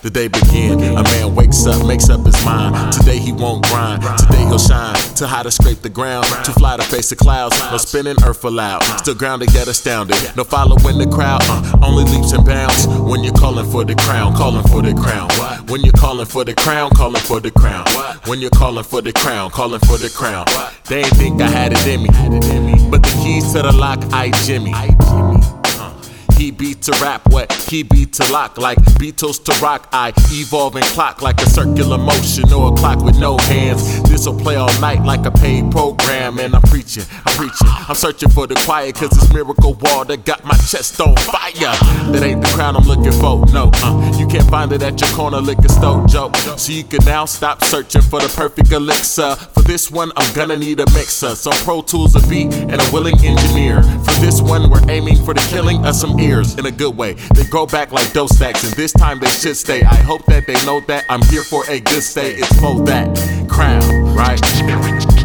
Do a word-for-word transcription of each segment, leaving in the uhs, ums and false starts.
The day begin, a man wakes up, makes up his mind. Today he won't grind, today he'll shine. Too high to scrape the ground, too fly to face the clouds. No spinning earth allowed, still grounded yet astounded. No following the crowd, uh, only leaps and bounds. When you're calling for the crown, calling for the crown. When you're calling for the crown, calling for the crown. When you're calling for the crown, calling for the crown. They ain't think I had it in me, but the keys to the lock, I Jimmy. He beat to rap, what he beat to lock. Like Beatles to rock, I evolve and clock like a circular motion or a clock with no hands. This'll play all night like a paid program. And I'm preaching, I'm preaching, I'm searching for the quiet, cause this miracle wall that got my chest on fire. That ain't the crowd I'm looking for, no, uh, you can't find it at your corner liquor store, joke. So you can now stop searching for the perfect elixir. For this one, I'm gonna need a mixer, some Pro Tools, a beat, and a willing engineer. For this one, we're aiming for the killing of some ears. In a good way, they grow back like dough stacks, and this time they should stay. I hope that they know that I'm here for a good stay. It's for that crown, right? Your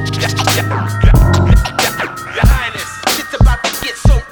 Highness, it's about to get so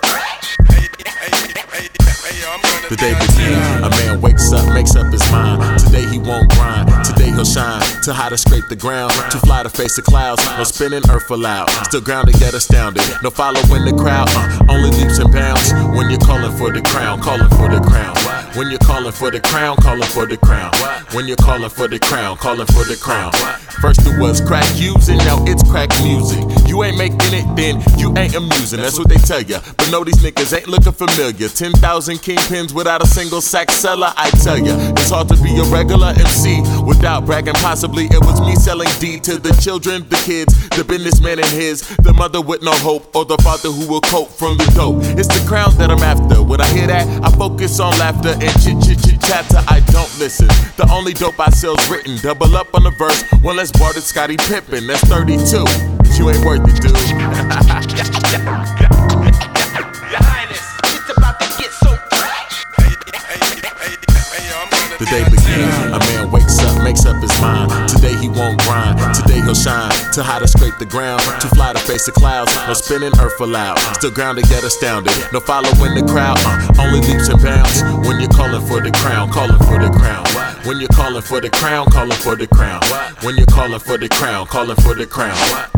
The day begins, a man wakes up, makes up his mind. Today he won't grind, today he'll shine. Too high to scrape the ground, too fly to face the clouds. No spinning earth allowed, still grounded yet astounded. No following the crowd, uh, only leaps and bounds. When you're calling for the crown, calling for the crown. When you're calling for the crown, calling for the crown. When you're calling for the crown, calling for the crown. First it was crack using, now it's crack music. You ain't making it, then you ain't amusing. That's what they tell ya. But no, these niggas ain't looking familiar. ten thousand kingpins without a single sack seller. I tell ya, it's hard to be a regular M C without bragging. Possibly it was me selling D to the children, the kids, the businessman and his, the mother with no hope, or the father who will cope from the dope. It's the crown that I'm after. When I hear that, I focus on laughter and chit chit chit chatter. I don't listen. The only dope I sell's written. Double up on the verse. One less bar than Scottie Pippen. That's thirty-two. You ain't worth it, dude. Your Highness, it's about to get so The day begins, a man wakes up, makes up his mind. Today he won't grind, today he'll shine. Too high to scrape the ground, too fly to face the clouds. No spinning earth allowed, still grounded yet astounded. No following the crowd, uh, only leaps and bounds. When you're calling for the crown, calling for the crown. When you're calling for the crown, calling for the crown. When you're calling for the crown, calling for the crown.